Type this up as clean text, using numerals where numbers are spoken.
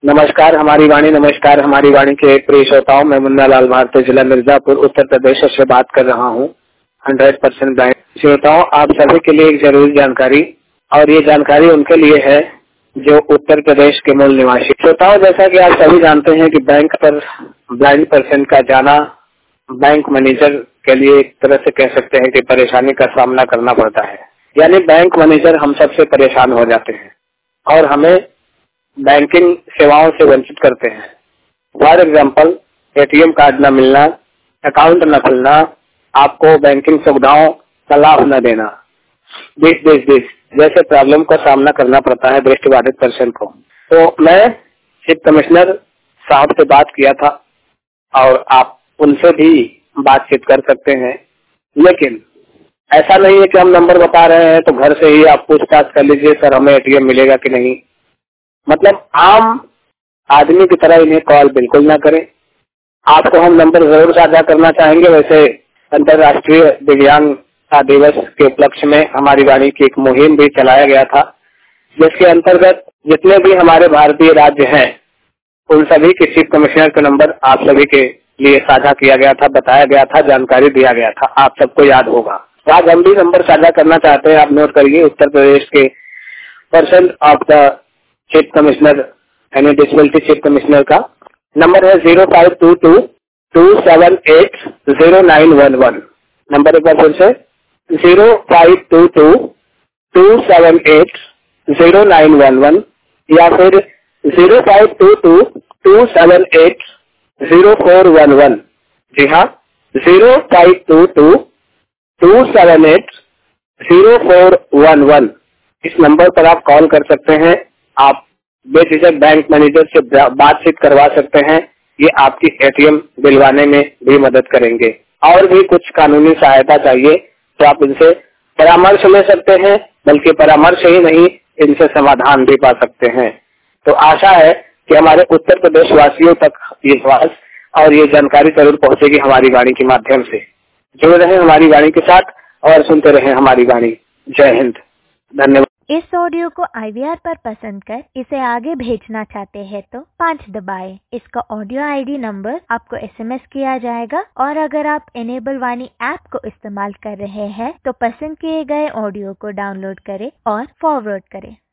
नमस्कार हमारी वाणी के प्रिय श्रोताओं, मैं मुन्ना लाल भारती, जिला मिर्जापुर, उत्तर प्रदेश से बात कर रहा हूँ। 100% ब्लाइंड श्रोताओं, आप सभी के लिए एक जरूरी जानकारी, और ये जानकारी उनके लिए है जो उत्तर प्रदेश के मूल निवासी। श्रोताओं, जैसा कि आप सभी जानते हैं कि बैंक पर ब्लाइंड पर्सन का जाना बैंक मैनेजर के लिए एक तरह से कह सकते हैं कि परेशानी का सामना करना पड़ता है। यानी बैंक मैनेजर हम सबसे परेशान हो जाते हैं और हमें बैंकिंग सेवाओं से वंचित करते हैं। फॉर एग्जाम्पल, एटीएम कार्ड न मिलना, अकाउंट न खुलना, आपको बैंकिंग सुविधाओं का लाभ न देना, दिस जैसे प्रॉब्लम का सामना करना पड़ता है दृष्टिबाधित पर्सन को। तो मैं चीफ कमिश्नर साहब से बात किया था और आप उनसे भी बातचीत कर सकते हैं, लेकिन ऐसा नहीं है कि हम नंबर बता रहे हैं तो घर से ही आप पूछताछ कर लीजिए, सर हमें एटीएम मिलेगा कि नहीं। मतलब आम आदमी की तरह इन्हें कॉल बिल्कुल ना करें। आपको हम नंबर जरूर साझा करना चाहेंगे। वैसे अंतर्राष्ट्रीय दिव्यांगता दिवस के उपलक्ष्य में हमारी वाणी की एक मुहिम भी चलाया गया था, जिसके अंतर्गत जितने भी हमारे भारतीय राज्य हैं उन सभी के चीफ कमिश्नर का नंबर आप सभी के लिए साझा किया गया था, बताया गया था, जानकारी दिया गया था। आप सबको याद होगा। आज हम भी नंबर साझा करना चाहते हैं, आप नोट करिए। उत्तर प्रदेश के person of the chief commissioner यानी डिसेबिलिटी चीफ कमिश्नर का नंबर है 0522-278-0911। नंबर एक बार फिर से 0522-278-0911 या फिर 0522-278-0411। जी हाँ, 0522-278-0411। इस नंबर पर आप कॉल कर सकते हैं। आप बेझिझक बैंक मैनेजर से बातचीत करवा सकते हैं। ये आपकी एटीएम दिलवाने में भी मदद करेंगे। और भी कुछ कानूनी सहायता चाहिए तो आप इनसे परामर्श ले सकते हैं, बल्कि परामर्श ही नहीं, इनसे समाधान भी पा सकते हैं। तो आशा है कि हमारे उत्तर प्रदेश वासियों तक ये आवाज और ये जानकारी जरूर पहुंचेगी हमारी वाणी के माध्यम से। जुड़े रहें हमारी वाणी के साथ और सुनते रहें हमारी वाणी। जय हिंद, धन्यवाद। इस ऑडियो को IVR पर पसंद कर इसे आगे भेजना चाहते हैं तो 5 दबाएं। इसका ऑडियो ID नंबर आपको SMS किया जाएगा, और अगर आप इनेबल वाणी ऐप को इस्तेमाल कर रहे हैं तो पसंद किए गए ऑडियो को डाउनलोड करें और फॉरवर्ड करें।